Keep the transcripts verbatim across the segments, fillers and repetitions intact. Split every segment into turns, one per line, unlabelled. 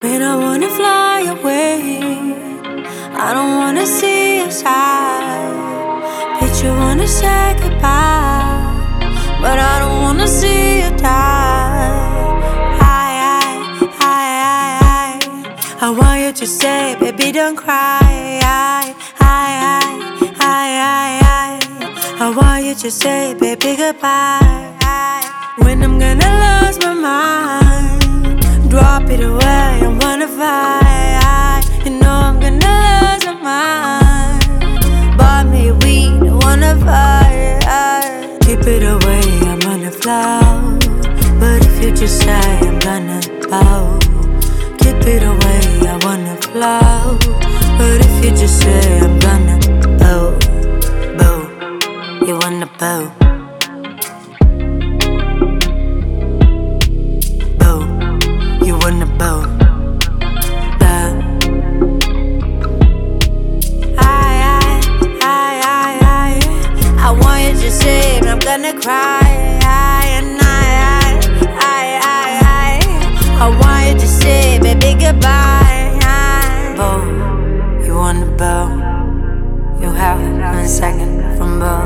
When I wanna fly away, I don't wanna see your side. Picture wanna say goodbye, but I don't wanna see you die. I, I, I, I, I, I want you to say, baby, don't cry. I, I, I, I, I, I, I want you to say, baby, goodbye. When I'm gonna lose my mind, drop it away, I wanna fight. You know I'm gonna lose my mind. Buy me weed, I wanna fight. Keep it away, I'm gonna flow. But if you just say I'm gonna bow, keep it away, I wanna flow. But if you just say I'm gonna bow, bow, you wanna bow. You wanna bow, bow. I, I, I, I, I, I want you to say I'm gonna cry. I, and I, I, I, I, I, I want you to say, baby, goodbye. I, bow, you wanna bow. You have one second from bow.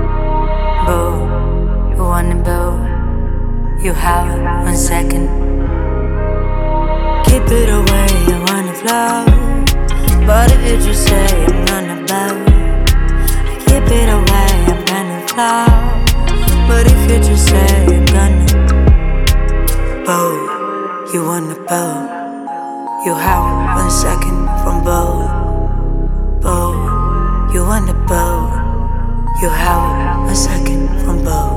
Bow, you wanna bow. You have one second. Keep it away, I wanna flow. But if you just say I'm gonna bow, keep it away, I'm gonna flow. But if you just say I'm gonna bow, you wanna bow. You have one second from bow. Bow, you wanna bow. You have one second from bow.